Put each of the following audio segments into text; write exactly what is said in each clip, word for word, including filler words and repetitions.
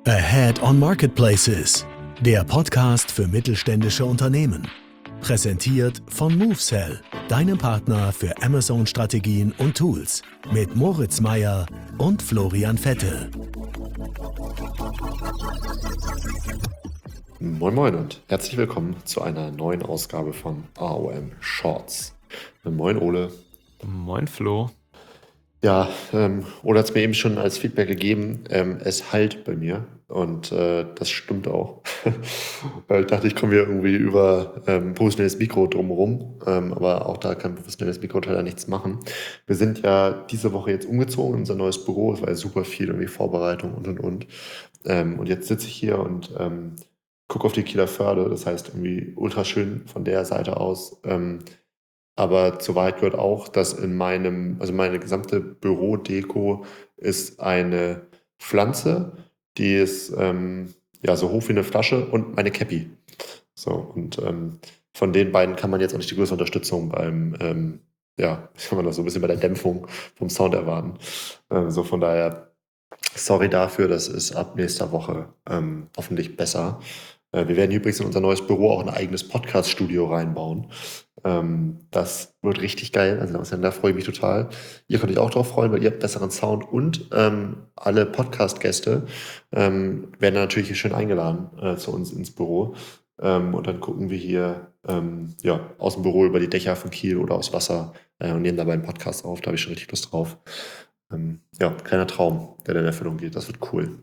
Ahead on Marketplaces, der Podcast für mittelständische Unternehmen. Präsentiert von MoveSell, deinem Partner für Amazon-Strategien und Tools. Mit Moritz Meyer und Florian Vettel. Moin Moin und herzlich willkommen zu einer neuen Ausgabe von A O M Shorts. Moin Ole. Moin Flo. Ja, ähm, Ole hat es mir eben schon als Feedback gegeben, ähm, es halt bei mir und äh, das stimmt auch. Weil ich dachte, ich komme hier irgendwie über ähm, professionelles Mikro drumherum, ähm, aber auch da kann professionelles Mikro leider nichts machen. Wir sind ja diese Woche jetzt umgezogen in unser neues Büro, es war ja super viel irgendwie Vorbereitung und und und. Ähm, und jetzt sitze ich hier und ähm, gucke auf die Kieler Förde, das heißt irgendwie ultra schön von der Seite aus. Ähm, aber zur Wahrheit gehört auch, dass in meinem, also meine gesamte Bürodeko ist eine Pflanze, die ist ähm, ja so hoch wie eine Flasche und meine Cappy. So, und ähm, von den beiden kann man jetzt auch nicht die größere Unterstützung beim, ähm, ja, ich kann man das so ein bisschen bei der Dämpfung vom Sound erwarten. Ähm, so von daher, sorry dafür, das ist ab nächster Woche ähm, hoffentlich besser. Äh, wir werden übrigens in unser neues Büro auch ein eigenes Podcast-Studio reinbauen. Ähm, das wird richtig geil. Also da freue ich mich total. Ihr könnt euch auch drauf freuen, weil ihr habt besseren Sound und ähm, alle Podcast-Gäste ähm, werden natürlich hier schön eingeladen äh, zu uns ins Büro. Ähm, und dann gucken wir hier ähm, ja, aus dem Büro über die Dächer von Kiel oder aus Wasser äh, und nehmen dabei einen Podcast auf. Da habe ich schon richtig Lust drauf. Ähm, ja, kleiner Traum, der in Erfüllung geht. Das wird cool.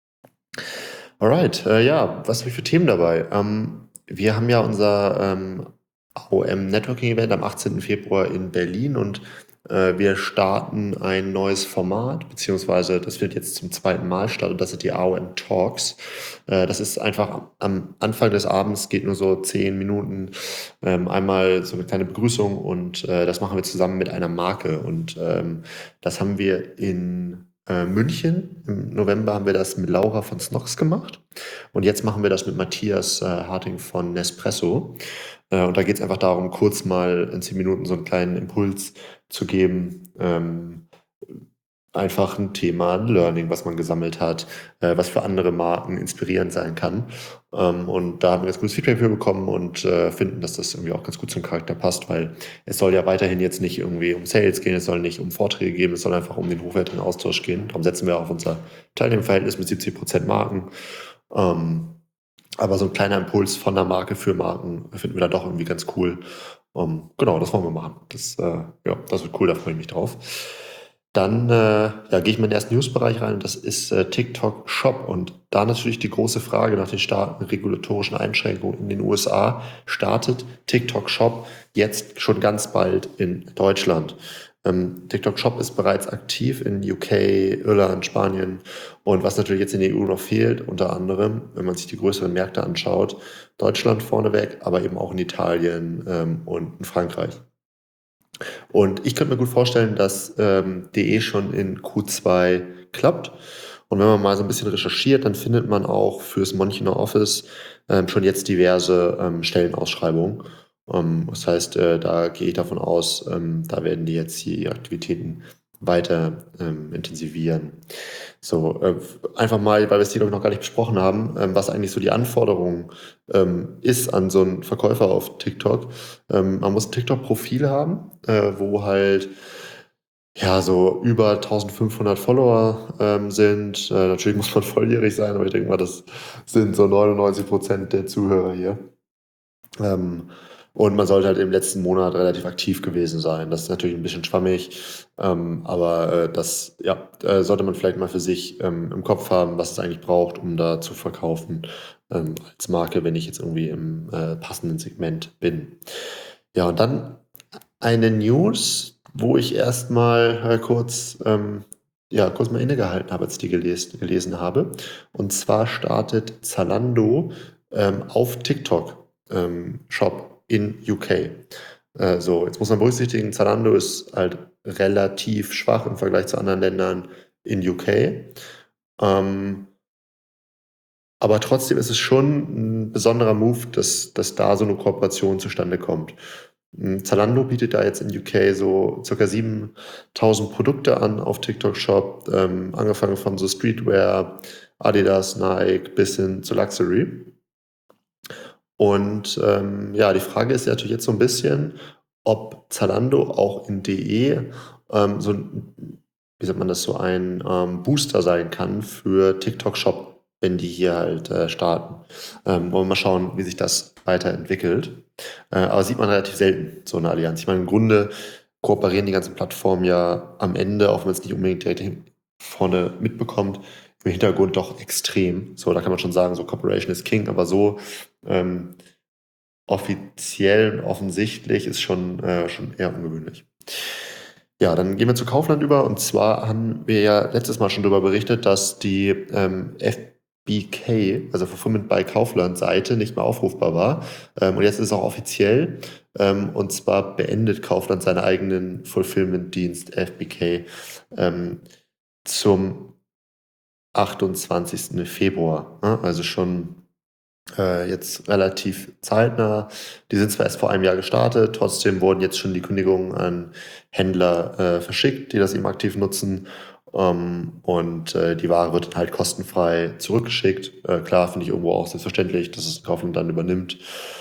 Alright, äh, ja, was habe ich für Themen dabei? Ähm, wir haben ja unser ähm, A O M Networking Event am achtzehnten Februar in Berlin und äh, wir starten ein neues Format, beziehungsweise das wird jetzt zum zweiten Mal statt und das sind die A O M Talks. Äh, das ist einfach am, am Anfang des Abends, geht nur so zehn Minuten, ähm, einmal so eine kleine Begrüßung und äh, das machen wir zusammen mit einer Marke und ähm, das haben wir in äh, München. Im November haben wir das mit Laura von Snox gemacht und jetzt machen wir das mit Matthias äh, Harting von Nespresso. Äh, und da geht es einfach darum, kurz mal in zehn Minuten so einen kleinen Impuls zu geben. Ähm, einfach ein Thema, ein Learning, was man gesammelt hat, äh, was für andere Marken inspirierend sein kann. Ähm, und da haben wir ganz gutes Feedback für bekommen und äh, finden, dass das irgendwie auch ganz gut zum Charakter passt, weil es soll ja weiterhin jetzt nicht irgendwie um Sales gehen, es soll nicht um Vorträge gehen, es soll einfach um den hochwertigen Austausch gehen. Darum setzen wir auch auf unser Teilnehmerverhältnis mit siebzig Prozent Marken. Ähm, aber so ein kleiner Impuls von der Marke für Marken finden wir da doch irgendwie ganz cool. Um, genau, das wollen wir machen. Das, äh, ja, das wird cool, da freue ich mich drauf. Dann äh, ja, gehe ich in den ersten News-Bereich rein und das ist äh, TikTok Shop. Und da natürlich die große Frage nach den starken regulatorischen Einschränkungen in den U S A. Startet TikTok Shop jetzt schon ganz bald in Deutschland? Ähm, TikTok Shop ist bereits aktiv in U K, Irland, Spanien und was natürlich jetzt in der E U noch fehlt, unter anderem, wenn man sich die größeren Märkte anschaut, Deutschland vorneweg, aber eben auch in Italien ähm, und in Frankreich. Und ich könnte mir gut vorstellen, dass ähm, D E schon in Q zwei klappt. Und wenn man mal so ein bisschen recherchiert, dann findet man auch fürs Münchner Office ähm, schon jetzt diverse ähm, Stellenausschreibungen. Ähm, das heißt, äh, da gehe ich davon aus, ähm, da werden die jetzt die Aktivitäten weiter ähm, intensivieren. So, äh, einfach mal, weil wir es hier glaube ich noch gar nicht besprochen haben, ähm, was eigentlich so die Anforderung ähm, ist an so einen Verkäufer auf TikTok. Ähm, man muss ein TikTok-Profil haben, äh, wo halt ja so über eintausendfünfhundert Follower ähm, sind. Äh, natürlich muss man volljährig sein, aber ich denke mal, das sind so neunundneunzig Prozent der Zuhörer hier. Ähm, und man sollte halt im letzten Monat relativ aktiv gewesen sein. Das ist natürlich ein bisschen schwammig, ähm, aber äh, das ja, äh, sollte man vielleicht mal für sich ähm, im Kopf haben, was es eigentlich braucht, um da zu verkaufen ähm, als Marke, wenn ich jetzt irgendwie im äh, passenden Segment bin. Ja, und dann eine News, wo ich erstmal äh, kurz, ähm, ja, kurz mal innegehalten habe, als ich die gelesen, gelesen habe. Und zwar startet Zalando ähm, auf TikTok ähm, Shop in U K. Äh, so, jetzt muss man berücksichtigen, Zalando ist halt relativ schwach im Vergleich zu anderen Ländern in U K. Ähm, aber trotzdem ist es schon ein besonderer Move, dass, dass da so eine Kooperation zustande kommt. Zalando bietet da jetzt in U K so ca. siebentausend Produkte an auf TikTok Shop, ähm, angefangen von so Streetwear, Adidas, Nike bis hin zu Luxury. Und ähm, ja, die Frage ist ja natürlich jetzt so ein bisschen, ob Zalando auch in D E ähm, so ein, wie sagt man das, so ein ähm, Booster sein kann für TikTok Shop, wenn die hier halt äh, starten. Ähm, wollen wir mal schauen, wie sich das weiterentwickelt. Äh, aber sieht man relativ selten, so eine Allianz. Ich meine, im Grunde kooperieren die ganzen Plattformen ja am Ende, auch wenn man es nicht unbedingt direkt hin- vorne mitbekommt, im Hintergrund doch extrem. So, da kann man schon sagen, so Cooperation is King, aber so ähm, offiziell und offensichtlich ist schon, äh, schon eher ungewöhnlich. Ja, dann gehen wir zu Kaufland über. Und zwar haben wir ja letztes Mal schon darüber berichtet, dass die ähm, F B K, also Fulfillment by Kaufland Seite, nicht mehr aufrufbar war. Ähm, und jetzt ist es auch offiziell. Ähm, und zwar beendet Kaufland seinen eigenen Fulfillment-Dienst F B K ähm, zum achtundzwanzigsten Februar. Ne? Also schon äh, jetzt relativ zeitnah. Die sind zwar erst vor einem Jahr gestartet, trotzdem wurden jetzt schon die Kündigungen an Händler äh, verschickt, die das eben aktiv nutzen. Ähm, und äh, die Ware wird dann halt kostenfrei zurückgeschickt. Äh, klar, finde ich irgendwo auch selbstverständlich, dass es Kaufland dann übernimmt.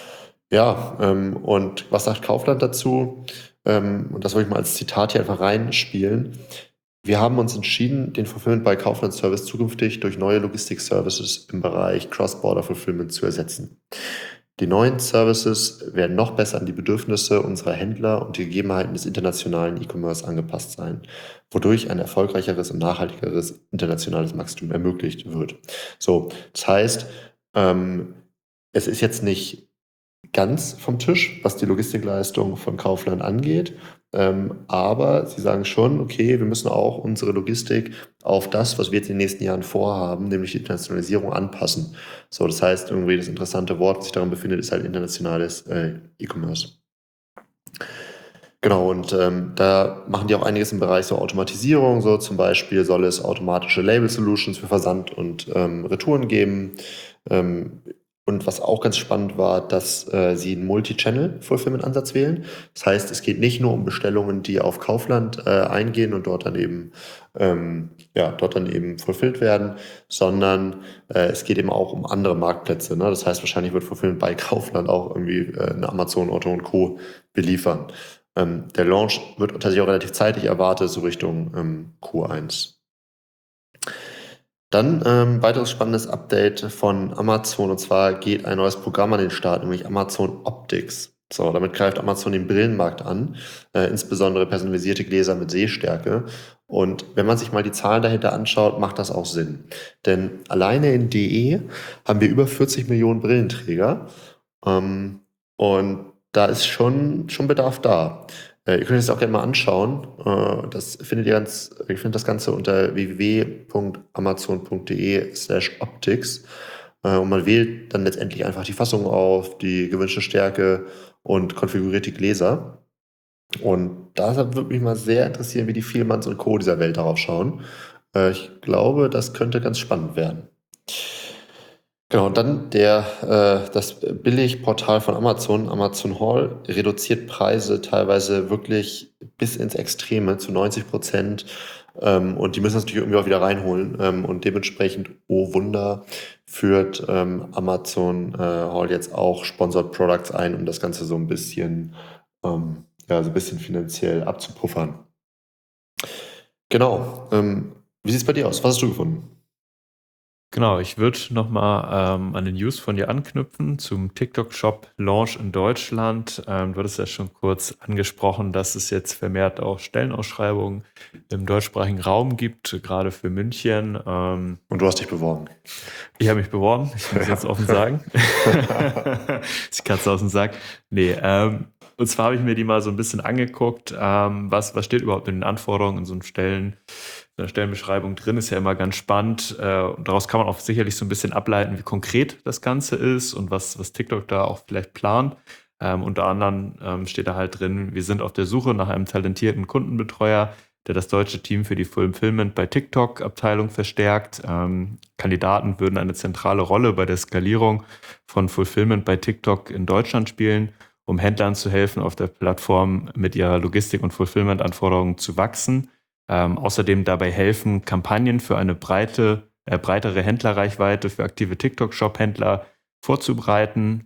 Ja, ähm, und was sagt Kaufland dazu? Ähm, und das wollte ich mal als Zitat hier einfach reinspielen. Wir haben uns entschieden, den Fulfillment by Kaufland Service zukünftig durch neue Logistik-Services im Bereich Cross-Border Fulfillment zu ersetzen. Die neuen Services werden noch besser an die Bedürfnisse unserer Händler und die Gegebenheiten des internationalen E-Commerce angepasst sein, wodurch ein erfolgreicheres und nachhaltigeres internationales Wachstum ermöglicht wird. So, das heißt, ähm, es ist jetzt nicht ganz vom Tisch, was die Logistikleistung von Kaufland angeht. Ähm, aber sie sagen schon, okay, wir müssen auch unsere Logistik auf das, was wir jetzt in den nächsten Jahren vorhaben, nämlich die Internationalisierung, anpassen. So, das heißt, irgendwie das interessante Wort, was sich darin befindet, ist halt internationales äh, E-Commerce. Genau, und ähm, da machen die auch einiges im Bereich so Automatisierung. So zum Beispiel soll es automatische Label-Solutions für Versand und ähm, Retouren geben. Ähm, und was auch ganz spannend war, dass äh, sie einen Multi-Channel-Fulfillment-Ansatz wählen. Das heißt, es geht nicht nur um Bestellungen, die auf Kaufland äh, eingehen und dort dann eben, ähm, ja, dort dann eben fulfilled werden, sondern äh, es geht eben auch um andere Marktplätze. Ne? Das heißt, wahrscheinlich wird Fulfillment bei Kaufland auch irgendwie äh, eine Amazon, Otto und Co. beliefern. Ähm, der Launch wird tatsächlich auch relativ zeitig erwartet, so Richtung ähm, Q eins. Dann ähm, weiteres spannendes Update von Amazon, und zwar geht ein neues Programm an den Start, nämlich Amazon Optics. So, damit greift Amazon den Brillenmarkt an, äh, insbesondere personalisierte Gläser mit Sehstärke. Und wenn man sich mal die Zahlen dahinter anschaut, macht das auch Sinn. Denn alleine in D E haben wir über vierzig Millionen Brillenträger. Ähm, und da ist schon, schon Bedarf da. Äh, ihr könnt es auch gerne mal anschauen. Äh, das findet ihr ganz, ihr findet das Ganze unter w w w punkt amazon punkt d e slash optics. Äh, und man wählt dann letztendlich einfach die Fassung auf, die gewünschte Stärke und konfiguriert die Gläser. Und da würde mich mal sehr interessieren, wie die Vielmanns und Co. dieser Welt darauf schauen. Äh, ich glaube, das könnte ganz spannend werden. Genau, und dann der, äh, das Billigportal von Amazon, Amazon Haul, reduziert Preise teilweise wirklich bis ins Extreme zu neunzig Prozent. Ähm, und die müssen das natürlich irgendwie auch wieder reinholen. Ähm, und dementsprechend, oh Wunder, führt ähm, Amazon äh, Haul jetzt auch Sponsored Products ein, um das Ganze so ein bisschen, ähm, ja, so ein bisschen finanziell abzupuffern. Genau. Ähm, wie sieht es bei dir aus? Was hast du gefunden? Genau, ich würde nochmal ähm, an den News von dir anknüpfen zum TikTok-Shop-Launch in Deutschland. Ähm, du hattest ja schon kurz angesprochen, dass es jetzt vermehrt auch Stellenausschreibungen im deutschsprachigen Raum gibt, gerade für München. Ähm, Und du hast dich beworben. ich habe mich beworben, ich muss jetzt offen sagen. Ich kann es aus dem Sack. Nee, ähm, und zwar habe ich mir die mal so ein bisschen angeguckt, ähm, was, was steht überhaupt in den Anforderungen in so einem Stellen, in der Stellenbeschreibung drin, ist ja immer ganz spannend. Äh, und daraus kann man auch sicherlich so ein bisschen ableiten, wie konkret das Ganze ist und was, was TikTok da auch vielleicht plant. Ähm, unter anderem ähm, steht da halt drin, wir sind auf der Suche nach einem talentierten Kundenbetreuer, der das deutsche Team für die Fulfillment bei TikTok-Abteilung verstärkt. Ähm, Kandidaten würden eine zentrale Rolle bei der Skalierung von Fulfillment bei TikTok in Deutschland spielen um Händlern zu helfen, auf der Plattform mit ihrer Logistik- und Fulfillment-Anforderungen zu wachsen. Ähm, außerdem dabei helfen, Kampagnen für eine breite, äh, breitere Händlerreichweite für aktive TikTok-Shop-Händler vorzubereiten.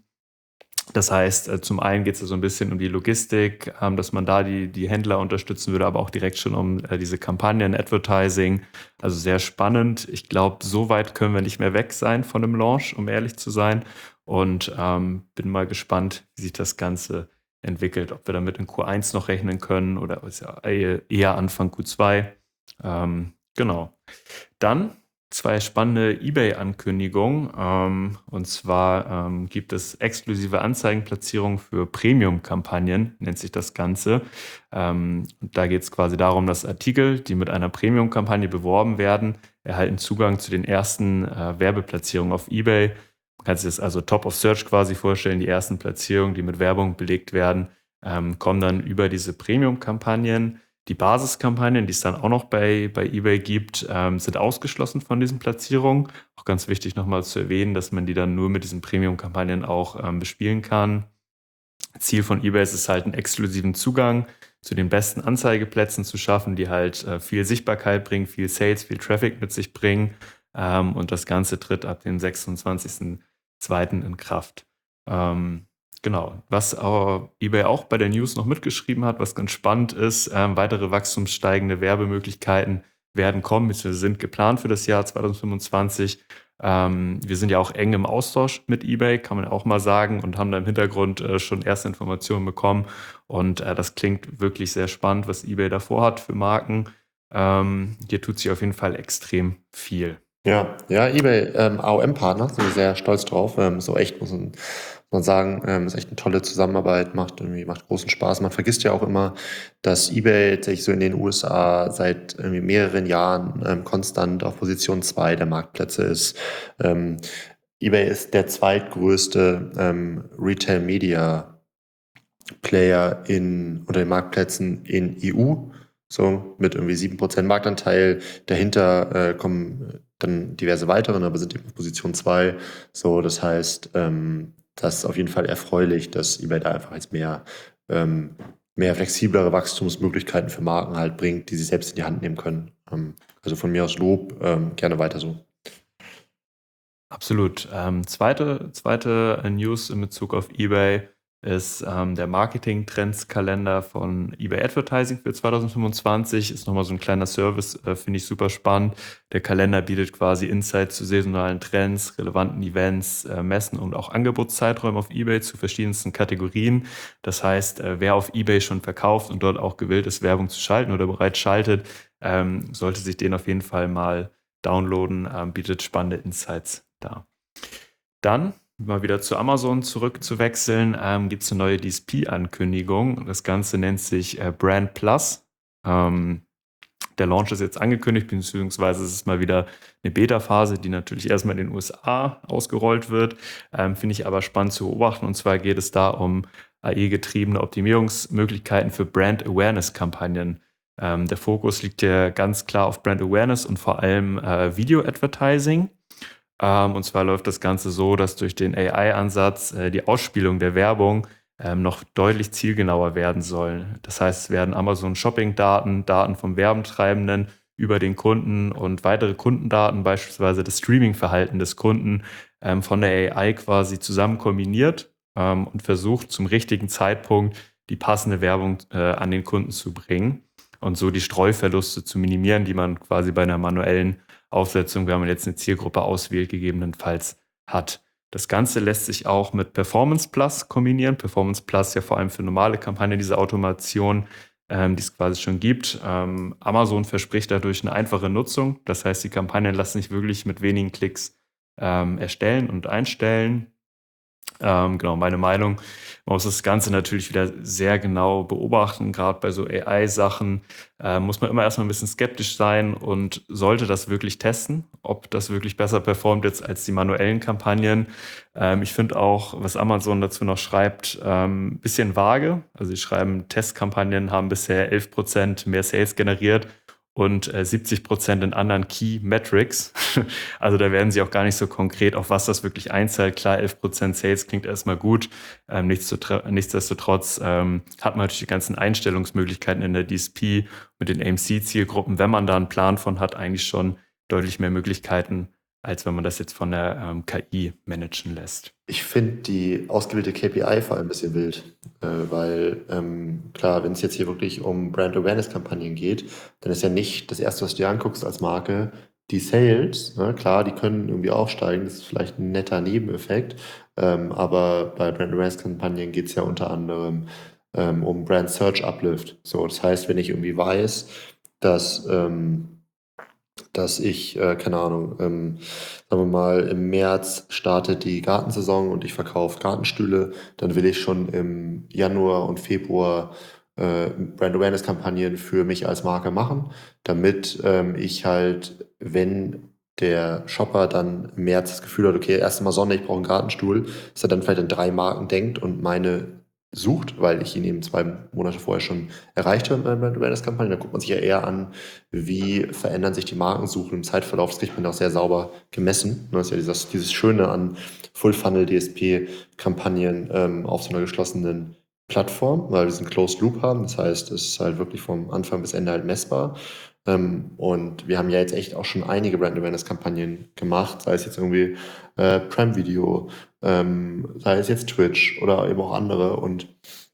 Das heißt, äh, zum einen geht es so ein bisschen um die Logistik, ähm, dass man da die, die Händler unterstützen würde, aber auch direkt schon um äh, diese Kampagnen, Advertising. Also sehr spannend. Ich glaube, so weit können wir nicht mehr weg sein von dem Launch, um ehrlich zu sein. Und ähm, bin mal gespannt, wie sich das Ganze entwickelt, ob wir damit in Q eins noch rechnen können oder ist ja eher Anfang Q zwei. Ähm, genau. Dann zwei spannende eBay-Ankündigungen. Ähm, und zwar ähm, gibt es exklusive Anzeigenplatzierungen für Premium-Kampagnen, nennt sich das Ganze. Ähm, da geht es quasi darum, dass Artikel, die mit einer Premium-Kampagne beworben werden, erhalten Zugang zu den ersten äh, Werbeplatzierungen auf eBay. Man kann sich das also Top of Search quasi vorstellen. Die ersten Platzierungen, die mit Werbung belegt werden, ähm, kommen dann über diese Premium-Kampagnen. Die Basiskampagnen, die es dann auch noch bei, bei eBay gibt, ähm, sind ausgeschlossen von diesen Platzierungen. Auch ganz wichtig nochmal zu erwähnen, dass man die dann nur mit diesen Premium-Kampagnen auch ähm, bespielen kann. Ziel von eBay ist es halt, einen exklusiven Zugang zu den besten Anzeigeplätzen zu schaffen, die halt äh, viel Sichtbarkeit bringen, viel Sales, viel Traffic mit sich bringen. Ähm, und das Ganze tritt ab dem sechsundzwanzigsten zweiten in Kraft. Ähm, Genau, was aber eBay auch bei der News noch mitgeschrieben hat, was ganz spannend ist, ähm, weitere wachstumssteigende Werbemöglichkeiten werden kommen, beziehungsweise sind geplant für das Jahr zwanzig fünfundzwanzig. Ähm, wir sind ja auch eng im Austausch mit eBay, kann man auch mal sagen, und haben da im Hintergrund äh, schon erste Informationen bekommen. Und äh, das klingt wirklich sehr spannend, was eBay davor hat für Marken. Ähm, hier tut sich auf jeden Fall extrem viel. Ja, ja, eBay, ähm, A O M-Partner, sind wir sehr stolz drauf. Ähm, so echt, muss man, muss man sagen, ähm, ist echt eine tolle Zusammenarbeit, macht irgendwie, macht großen Spaß. Man vergisst ja auch immer, dass eBay tatsächlich so in den U S A seit irgendwie mehreren Jahren ähm, konstant auf Position zwei der Marktplätze ist. Ähm, eBay ist der zweitgrößte ähm, Retail-Media-Player in unter den Marktplätzen in E U. So mit irgendwie sieben Prozent Marktanteil. Dahinter äh, kommen dann diverse weitere, aber sind eben auf Position zwei. So, das heißt, ähm, das ist auf jeden Fall erfreulich, dass eBay da einfach jetzt mehr, ähm, mehr flexiblere Wachstumsmöglichkeiten für Marken halt bringt, die sie selbst in die Hand nehmen können. Ähm, also von mir aus Lob, ähm, gerne weiter so. Absolut. Ähm, zweite, zweite News in Bezug auf eBay ist ähm, der Marketing-Trends-Kalender von eBay Advertising für zwanzig fünfundzwanzig. Ist nochmal so ein kleiner Service, äh, finde ich super spannend. Der Kalender bietet quasi Insights zu saisonalen Trends, relevanten Events, äh, Messen und auch Angebotszeiträumen auf eBay zu verschiedensten Kategorien. Das heißt, äh, wer auf eBay schon verkauft und dort auch gewillt ist, Werbung zu schalten oder bereits schaltet, ähm, sollte sich den auf jeden Fall mal downloaden, ähm, bietet spannende Insights da. Dann mal wieder zu Amazon zurückzuwechseln, ähm, gibt es eine neue D S P-Ankündigung. Das Ganze nennt sich äh, Brand Plus. Ähm, der Launch ist jetzt angekündigt, beziehungsweise es ist mal wieder eine Beta-Phase, die natürlich erstmal in den U S A ausgerollt wird. Ähm, Finde ich aber spannend zu beobachten. Und zwar geht es da um A I-getriebene Optimierungsmöglichkeiten für Brand-Awareness-Kampagnen. Ähm, der Fokus liegt ja ganz klar auf Brand Awareness und vor allem äh, Video-Advertising. Ähm, und zwar läuft das Ganze so, dass durch den A I-Ansatz äh, die Ausspielung der Werbung ähm, noch deutlich zielgenauer werden soll. Das heißt, es werden Amazon-Shopping-Daten, Daten vom Werbetreibenden über den Kunden und weitere Kundendaten, beispielsweise das Streaming-Verhalten des Kunden, ähm, von der A I quasi zusammen kombiniert ähm, und versucht, zum richtigen Zeitpunkt die passende Werbung äh, an den Kunden zu bringen und so die Streuverluste zu minimieren, die man quasi bei einer manuellen Aufsetzung, wenn man jetzt eine Zielgruppe auswählt, gegebenenfalls hat. Das Ganze lässt sich auch mit Performance Plus kombinieren. Performance Plus ja vor allem für normale Kampagnen, diese Automation, ähm, die es quasi schon gibt. Ähm, Amazon verspricht dadurch eine einfache Nutzung. Das heißt, die Kampagnen lassen sich wirklich mit wenigen Klicks ähm, erstellen und einstellen. Ähm, genau, meine Meinung. Man muss das Ganze natürlich wieder sehr genau beobachten. Gerade bei so A I-Sachen äh, muss man immer erstmal ein bisschen skeptisch sein und sollte das wirklich testen, ob das wirklich besser performt jetzt als die manuellen Kampagnen. Ähm, ich finde auch, was Amazon dazu noch schreibt, ein ähm, bisschen vage. Also sie schreiben, Testkampagnen haben bisher elf Prozent mehr Sales generiert und äh, siebzig Prozent in anderen Key Metrics. Also da werden sie auch gar nicht so konkret, auf was das wirklich einzahlt. Klar, elf Prozent Sales klingt erstmal gut. Ähm, nichtsdestotrotz ähm, hat man natürlich die ganzen Einstellungsmöglichkeiten in der D S P mit den A M C-Zielgruppen, wenn man da einen Plan von hat, eigentlich schon deutlich mehr Möglichkeiten, als wenn man das jetzt von der ähm, K I managen lässt. Ich finde die ausgewählte K P I vor allem ein bisschen wild, äh, weil ähm, klar, wenn es jetzt hier wirklich um Brand-Awareness-Kampagnen geht, dann ist ja nicht das Erste, was du dir anguckst als Marke, die Sales. Ne? Klar, die können irgendwie aufsteigen, das ist vielleicht ein netter Nebeneffekt, ähm, aber bei Brand-Awareness-Kampagnen geht es ja unter anderem ähm, um Brand-Search-Uplift. So, das heißt, wenn ich irgendwie weiß, dass... Ähm, dass ich, äh, keine Ahnung, ähm, sagen wir mal, im März startet die Gartensaison und ich verkaufe Gartenstühle, dann will ich schon im Januar und Februar äh, Brand-Awareness-Kampagnen für mich als Marke machen, damit ähm, ich halt, wenn der Shopper dann im März das Gefühl hat, okay, erst mal Sonne, ich brauche einen Gartenstuhl, dass er dann vielleicht an drei Marken denkt und meine sucht, weil ich ihn eben zwei Monate vorher schon erreicht habe mit meiner Brand Awareness Kampagne. Da guckt man sich ja eher an, wie verändern sich die Markensuchen im Zeitverlauf. Das kriegt man auch sehr sauber gemessen. Das ist ja dieses, dieses Schöne an Full-Funnel-D S P-Kampagnen ähm, auf so einer geschlossenen Plattform, weil wir diesen Closed Loop haben. Das heißt, es ist halt wirklich vom Anfang bis Ende halt messbar. Ähm, und wir haben ja jetzt echt auch schon einige Brand Awareness-Kampagnen gemacht, sei es jetzt irgendwie äh, Prime Video, ähm, sei es jetzt Twitch oder eben auch andere. Und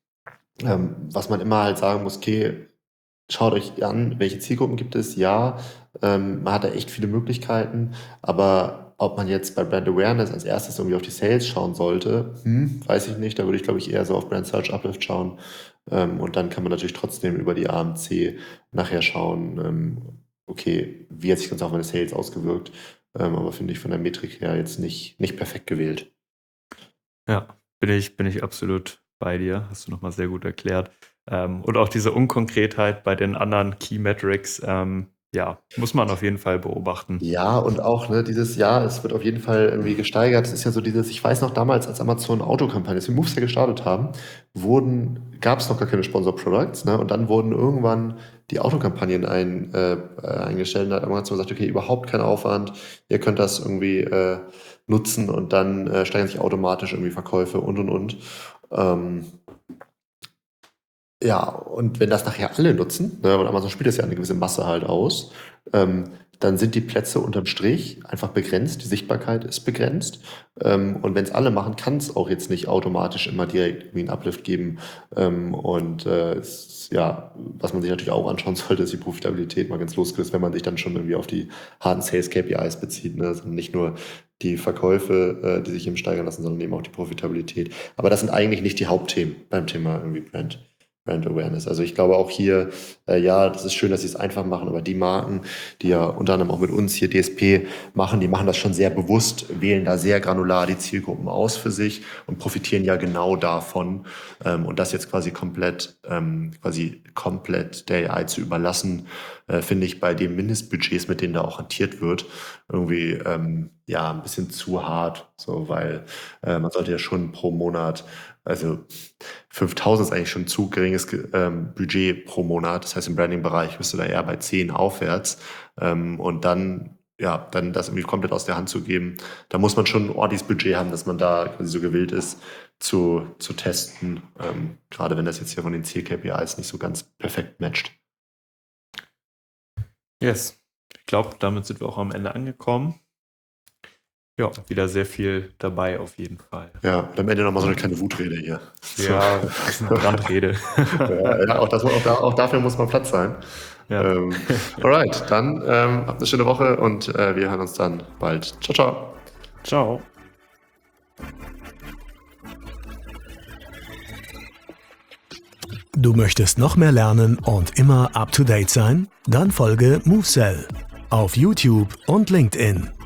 ähm, was man immer halt sagen muss, okay, schaut euch an, welche Zielgruppen gibt es. Ja, ähm, man hat da echt viele Möglichkeiten, aber ob man jetzt bei Brand Awareness als erstes irgendwie auf die Sales schauen sollte, hm, weiß ich nicht. Da würde ich, glaube ich, eher so auf Brand Search Uplift schauen. Ähm, und dann kann man natürlich trotzdem über die A M C nachher schauen, ähm, okay, wie hat sich das auf meine Sales ausgewirkt. Ähm, aber finde ich von der Metrik her jetzt nicht, nicht perfekt gewählt. Ja, bin ich, bin ich absolut bei dir. Hast du nochmal sehr gut erklärt. Ähm, und auch diese Unkonkretheit bei den anderen Key Metrics, ähm, ja, muss man auf jeden Fall beobachten. Ja, und auch ne, dieses Jahr, es wird auf jeden Fall irgendwie gesteigert. Es ist ja so dieses, ich weiß noch damals, als Amazon Autokampagne, als wir Moves ja gestartet haben, wurden, gab es noch gar keine Sponsor-Products, ne? Und dann wurden irgendwann die Autokampagnen ein, äh, eingestellt. Da hat Amazon gesagt, okay, überhaupt kein Aufwand, ihr könnt das irgendwie äh, nutzen und dann äh, steigern sich automatisch irgendwie Verkäufe und und und. Ähm, Ja, und wenn das nachher alle nutzen, ne, und Amazon spielt das ja eine gewisse Masse halt aus, ähm, dann sind die Plätze unterm Strich einfach begrenzt, die Sichtbarkeit ist begrenzt. Ähm, und wenn es alle machen, kann es auch jetzt nicht automatisch immer direkt irgendwie einen Uplift geben. Ähm, und äh, es, ja, was man sich natürlich auch anschauen sollte, ist die Profitabilität mal ganz losgelöst, wenn man sich dann schon irgendwie auf die harten Sales-K P Is bezieht, ne, sondern nicht nur die Verkäufe, äh, die sich eben steigern lassen, sondern eben auch die Profitabilität. Aber das sind eigentlich nicht die Hauptthemen beim Thema irgendwie Brand. Brand Awareness. Also ich glaube auch hier, äh, ja, das ist schön, dass sie es einfach machen, aber die Marken, die ja unter anderem auch mit uns hier D S P machen, die machen das schon sehr bewusst, wählen da sehr granular die Zielgruppen aus für sich und profitieren ja genau davon. Ähm, und das jetzt quasi komplett, ähm, quasi komplett der A I zu überlassen, äh, finde ich bei den Mindestbudgets, mit denen da auch hantiert wird, irgendwie ähm, ja ein bisschen zu hart, so, weil äh, man sollte ja schon pro Monat, also fünftausend ist eigentlich schon ein zu geringes ähm, Budget pro Monat. Das heißt, im Branding-Bereich bist du da eher bei zehn aufwärts. Ähm, und dann, ja, dann das irgendwie komplett aus der Hand zu geben, da muss man schon ein ordentliches Budget haben, dass man da quasi so gewillt ist, zu, zu testen. Ähm, gerade wenn das jetzt hier von den Ziel-K P Is nicht so ganz perfekt matcht. Yes. Ich glaube, damit sind wir auch am Ende angekommen. Ja, wieder sehr viel dabei auf jeden Fall. Ja, und am Ende nochmal so eine kleine Wutrede hier. Ja, das ist eine Brandrede. ja, ja auch, das, auch, da, auch dafür muss mal Platz sein. Ja. Ähm, alright, dann ähm, habt eine schöne Woche und äh, wir hören uns dann bald. Ciao, ciao. Ciao. Du möchtest noch mehr lernen und immer up to date sein? Dann folge MoveSell auf YouTube und LinkedIn.